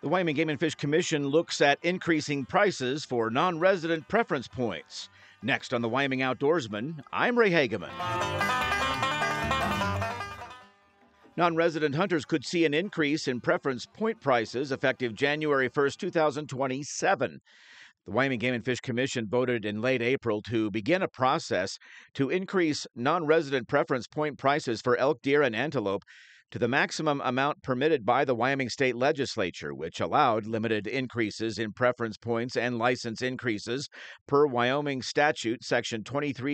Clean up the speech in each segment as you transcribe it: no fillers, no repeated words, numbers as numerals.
The Wyoming Game and Fish Commission looks at increasing prices for non-resident preference points. Next on the Wyoming Outdoorsman, I'm Ray Hageman. Non-resident hunters could see an increase in preference point prices effective January 1st, 2027. The Wyoming Game and Fish Commission voted in late April to begin a process to increase non-resident preference point prices for elk, deer, and antelope to the maximum amount permitted by the Wyoming State Legislature, which allowed limited increases in preference points and license increases per Wyoming Statute Section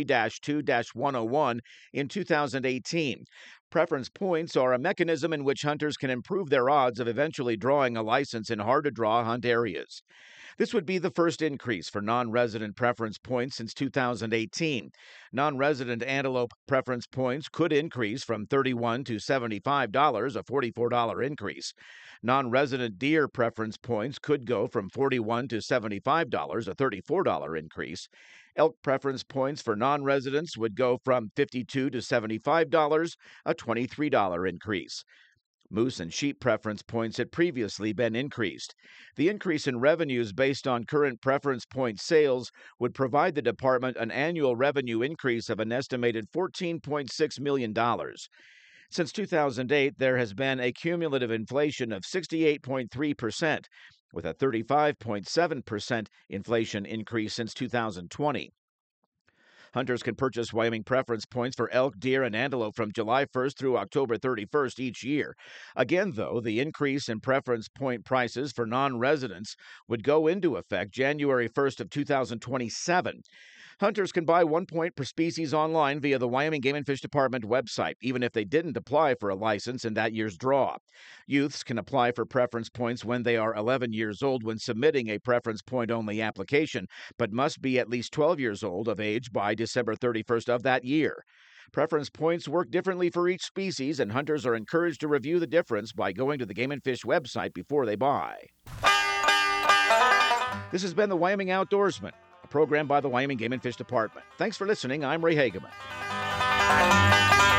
23-2-101 in 2018. Preference points are a mechanism in which hunters can improve their odds of eventually drawing a license in hard-to-draw hunt areas. This would be the first increase for non-resident preference points since 2018. Non-resident antelope preference points could increase from $31 to $75, a $44 increase. Non-resident deer preference points could go from $41 to $75, a $34 increase. Elk preference points for non-residents would go from $52 to $75, a $23 increase. Moose and sheep preference points had previously been increased. The increase in revenues based on current preference point sales would provide the department an annual revenue increase of an estimated $14.6 million. Since 2008, there has been a cumulative inflation of 68.3%, with a 35.7% inflation increase since 2020. Hunters can purchase Wyoming preference points for elk, deer, and antelope from July 1st through October 31st each year. Again, though, the increase in preference point prices for non-residents would go into effect January 1st of 2027. Hunters can buy 1 point per species online via the Wyoming Game and Fish Department website, even if they didn't apply for a license in that year's draw. Youths can apply for preference points when they are 11 years old when submitting a preference point-only application, but must be at least 12 years old of age by December 31st of that year. Preference points work differently for each species, and hunters are encouraged to review the difference by going to the Game and Fish website before they buy. This has been the Wyoming Outdoorsman, program by the Wyoming Game and Fish Department. Thanks for listening. I'm Ray Hageman.